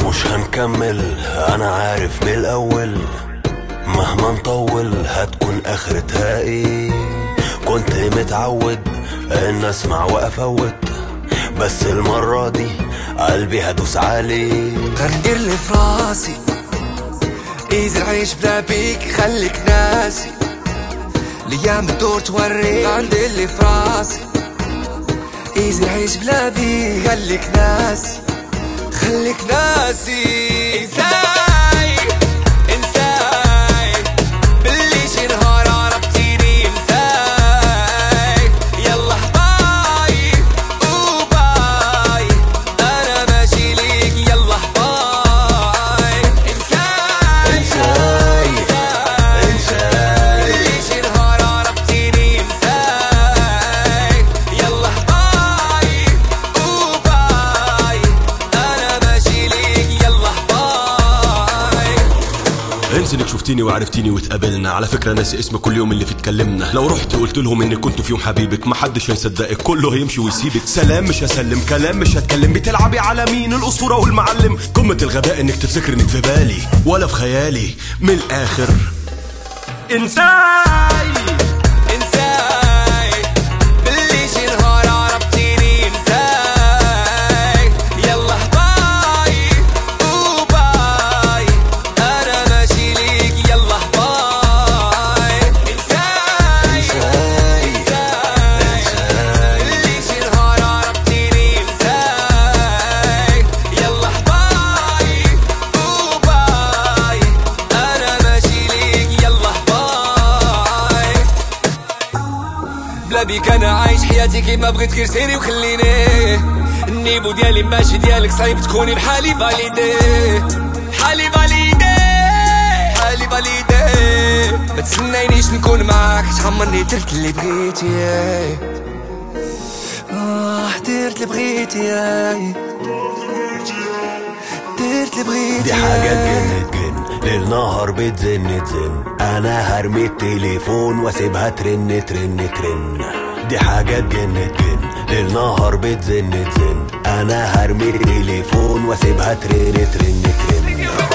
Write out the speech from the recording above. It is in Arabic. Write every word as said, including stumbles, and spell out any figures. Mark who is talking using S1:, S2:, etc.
S1: مش هنكمل، انا عارف من الاول مهما نطول هتكون اخرتها ايه. كنت متعود ان اسمع وافوت، بس المرة دي قلبي هدوس عليه.
S2: غندير اللي في راسي ايزي نعيش بلا بيك خليك ناسي، الايام بتدور توريك. غندير اللي في راسي ايزي نعيش بلا بيك خليك ناسي، خليك ناسي. انساي انساي باللي شي نهار عرفتيني. انساي يلا باي وباي انا ماشي ليك يلا باي. انساي
S1: انساي انساي
S2: باللي شي نهار عرفتيني. انساي يلا باي وباي انا ماشي ليك يلا باي.
S3: انسى انك شفتيني وعرفتيني واتقابلنا، على فكره ناسي اسمك كل يوم اللي فيه اتكلمنا. لو رحت قلت لهم اني كنت في يوم حبيبك محدش هيصدقك، كله هيمشي ويسيبك. سلام مش هسلم، كلام مش هتكلم. بتلعبي على مين؟ الاسطوره والمعلم. قمه الغباء انك تفتكر انك في بالي ولا في خيالي. من الاخر انساي
S2: انساي باللي شي نهار عرفتيني. انساي يلا باي وباي انا ماشي ليك يلا باي. انساي
S1: انساي
S2: انساي باللي شي نهار عرفتيني. انساي يلا باي وباي انا ماشي ليك يلا باي. بلا بيك انا عايش حياتي كيما بغيت، غير سيري وخليني. النيبو ديالي ماشي ديالك، صعيب تكوني بحالي فاليدي. بحالي فاليدي بحالي فاليدي. ما تسنينيش نكون معاك، تحمرني درت اللي بغيتي. اه درت اللي بغيتي درت اللي بغيتي.
S1: دي حاجة تجن تجن، ليل نهار بتزن تزن. انا هرمي التليفون واسيبها ترن ترن ترن. دي حاجة تجن تجن، ليل نهار بتزن تزن. انا هرمي التليفون واسيبها ترن ترن ترن.